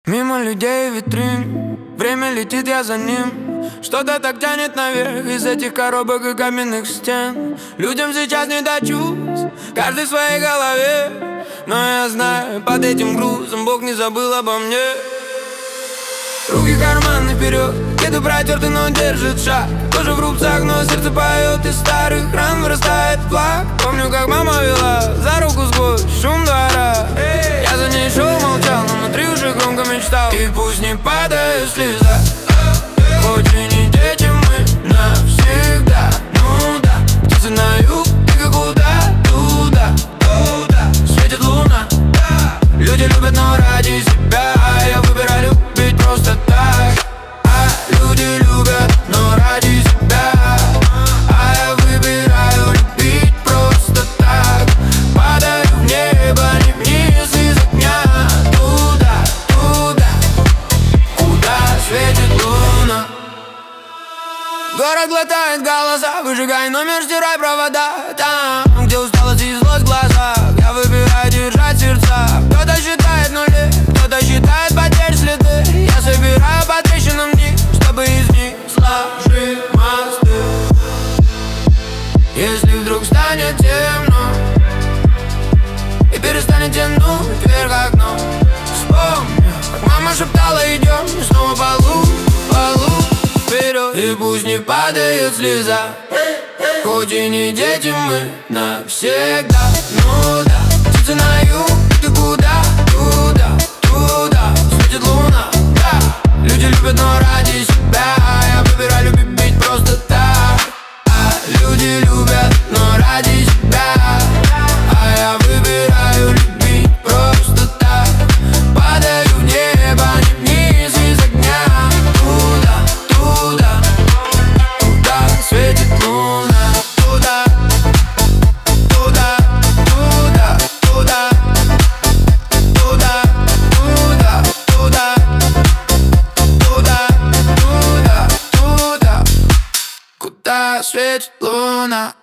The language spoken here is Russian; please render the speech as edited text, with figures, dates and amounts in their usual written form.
Мимо людей витрин, время летит, я за ним. Что-то так тянет наверх из этих коробок и каменных стен. Людям сейчас не до чувств, каждый в своей голове. Но я знаю, под этим грузом Бог не забыл обо мне. Руки карманы вперед, кеды протерты, но держит шаг. Кожа в рубцах, но сердце поет, из старых ран вырастает флаг. Помню, как мама вела за руку сквозь шум двора. Я за ней шел, молчал, но внутри уже громко мечтал. И пусть не падает слеза, хоть и не дети мы навсегда. Ну да, птицы на юг, и куда? Туда, туда светит луна. Люди любят, но ради себя. Я выбираю любить просто так. А люди любят, но ради себя. А я выбираю любить просто так. Падаю в небо, не вниз из окна. Туда, туда, куда светит луна. Город глотает голоса, выжигай номер, стирай провода. Там, где усталость и злость в глазах, я выбираю держать сердца. Кто-то считает нули, кто-то считает потерь следы. Я собираю по трещинам дни, чтобы из них сложить мосты. Если вдруг станет темно и перестанет тянуть вверх окно, вспомню, как мама шептала: идем, и снова по лугу вперед. И пусть не падает слеза, хоть и не дети мы навсегда. Ну да, птицы на юг, ты куда? Туда, туда светит луна. Да, люди любят, но ради себя. Я выбираю любить просто так. А люди любят, но ради себя. А я выбираю любить просто так. Падаю в небо, не вниз из огня. Туда, туда, туда светит луна. Туда, туда, туда, туда, туда, туда, туда, туда, туда, туда, куда светит луна.